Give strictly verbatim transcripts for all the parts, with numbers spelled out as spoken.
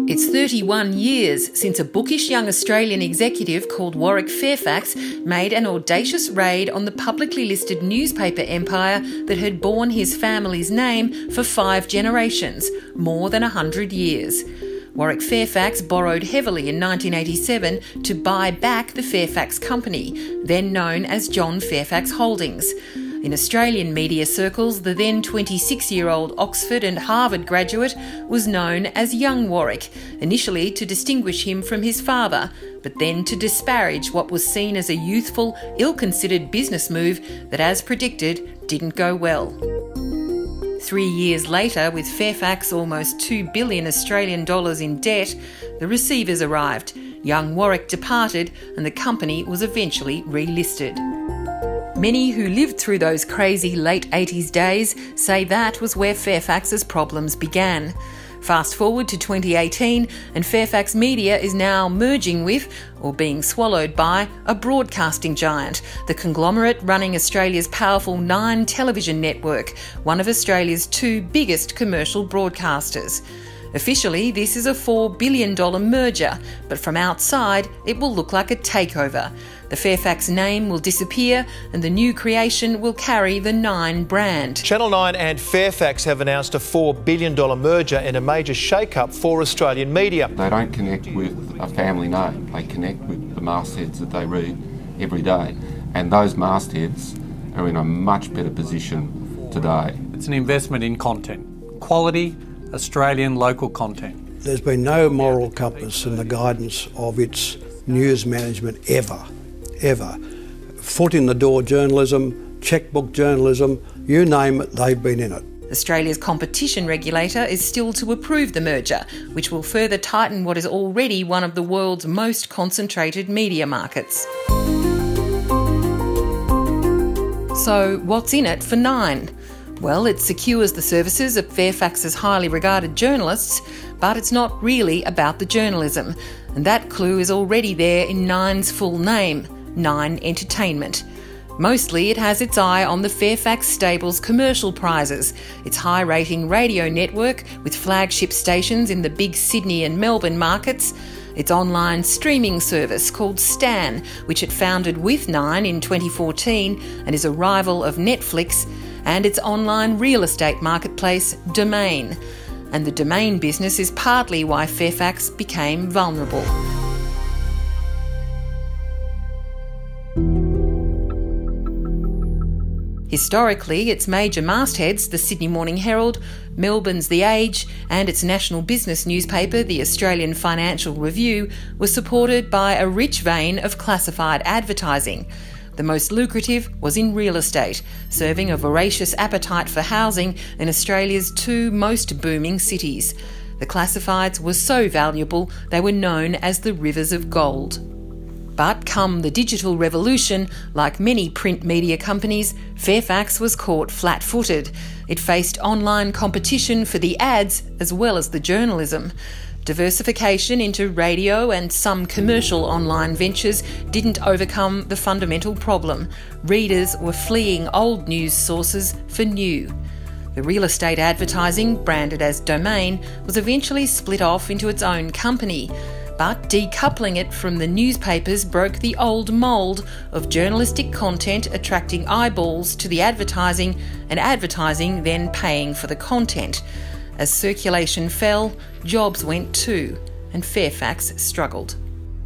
It's thirty-one years since a bookish young Australian executive called Warwick Fairfax made an audacious raid on the publicly listed newspaper empire that had borne his family's name for five generations, more than a hundred years. Warwick Fairfax borrowed heavily in nineteen eighty-seven to buy back the Fairfax Company, then known as John Fairfax Holdings. In Australian media circles, the then twenty-six-year-old Oxford and Harvard graduate was known as Young Warwick, initially to distinguish him from his father, but then to disparage what was seen as a youthful, ill-considered business move that, as predicted, didn't go well. Three years later, with Fairfax almost two billion Australian dollars in debt, the receivers arrived. Young Warwick departed and the company was eventually relisted. Many who lived through those crazy late eighties days say that was where Fairfax's problems began. Fast forward to twenty eighteen and Fairfax Media is now merging with, or being swallowed by, a broadcasting giant, the conglomerate running Australia's powerful Nine television network, one of Australia's two biggest commercial broadcasters. Officially, this is a four billion dollars merger, but from outside, it will look like a takeover. The Fairfax name will disappear and the new creation will carry the Nine brand. Channel nine and Fairfax have announced a four billion dollars merger in a major shake-up for Australian media. They don't connect with a family name. They connect with the mastheads that they read every day. And those mastheads are in a much better position today. It's an investment in content. Quality, Australian local content. There's been no moral compass in the guidance of its news management ever, ever. Foot in the door journalism, checkbook journalism, you name it, they've been in it. Australia's competition regulator is still to approve the merger, which will further tighten what is already one of the world's most concentrated media markets. So what's in it for Nine? Well, it secures the services of Fairfax's highly regarded journalists, but it's not really about the journalism. And that clue is already there in Nine's full name, Nine Entertainment. Mostly it has its eye on the Fairfax stable's commercial prizes, its high-rating radio network with flagship stations in the big Sydney and Melbourne markets, its online streaming service called Stan, which it founded with Nine in twenty fourteen and is a rival of Netflix, and its online real estate marketplace, Domain. And the Domain business is partly why Fairfax became vulnerable. Historically, its major mastheads, the Sydney Morning Herald, Melbourne's The Age, and its national business newspaper, the Australian Financial Review, were supported by a rich vein of classified advertising. The most lucrative was in real estate, serving a voracious appetite for housing in Australia's two most booming cities. The classifieds were so valuable they were known as the rivers of gold. But come the digital revolution, like many print media companies, Fairfax was caught flat-footed. It faced online competition for the ads as well as the journalism. Diversification into radio and some commercial online ventures didn't overcome the fundamental problem. Readers were fleeing old news sources for new. The real estate advertising, branded as Domain, was eventually split off into its own company. But decoupling it from the newspapers broke the old mould of journalistic content attracting eyeballs to the advertising and advertising then paying for the content. As circulation fell, jobs went too, and Fairfax struggled.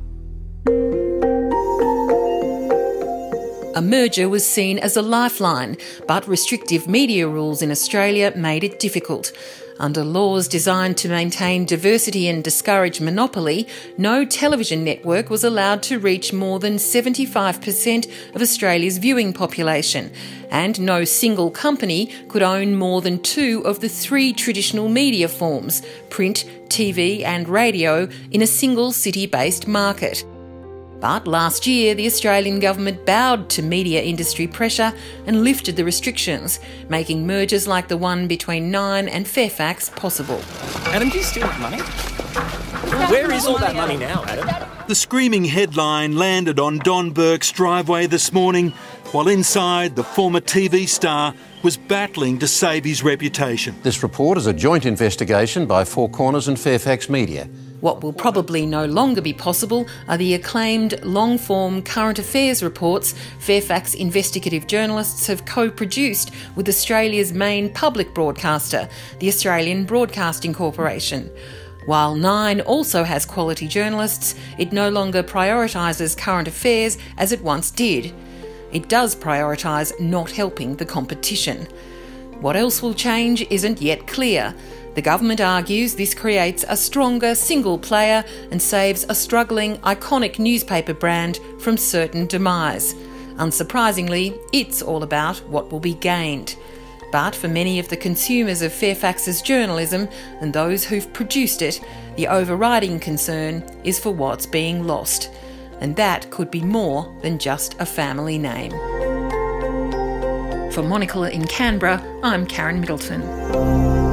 A merger was seen as a lifeline, but restrictive media rules in Australia made it difficult. Under laws designed to maintain diversity and discourage monopoly, no television network was allowed to reach more than seventy-five percent of Australia's viewing population, and no single company could own more than two of the three traditional media forms, print, T V and radio, in a single city-based market. But last year, the Australian government bowed to media industry pressure and lifted the restrictions, making mergers like the one between Nine and Fairfax possible. Adam, do you still have money? Where is all that money now, Adam? The screaming headline landed on Don Burke's driveway this morning, while inside the former T V star was battling to save his reputation. This report is a joint investigation by Four Corners and Fairfax Media. What will probably no longer be possible are the acclaimed long-form current affairs reports Fairfax investigative journalists have co-produced with Australia's main public broadcaster, the Australian Broadcasting Corporation. While Nine also has quality journalists, it no longer prioritises current affairs as it once did. It does prioritise not helping the competition. What else will change isn't yet clear. The government argues this creates a stronger single player and saves a struggling, iconic newspaper brand from certain demise. Unsurprisingly, it's all about what will be gained. But for many of the consumers of Fairfax's journalism and those who've produced it, the overriding concern is for what's being lost. And that could be more than just a family name. For Monocle in Canberra, I'm Karen Middleton.